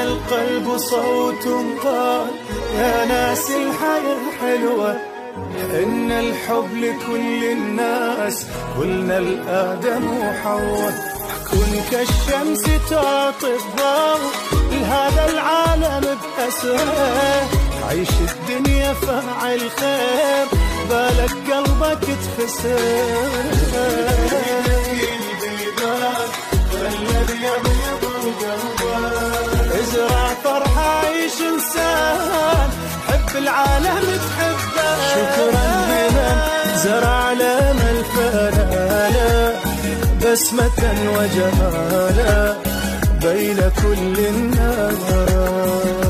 القلب صوت قال يا ناس الحياة حلوة، إن الحب لكل الناس، قلنا لآدم وحواء. كن كالشمس تعطي الضوء لهذا العالم بأسره، عيش الدنيا فاعل خير، بالك قلبك تخسر. والذي يبيض القلب ازرع فرحة، عيش إنسان، حب العالم تحبه. شكرا لمن زرع لنا الفنانة، بسمة وجمالا بين كل الناس.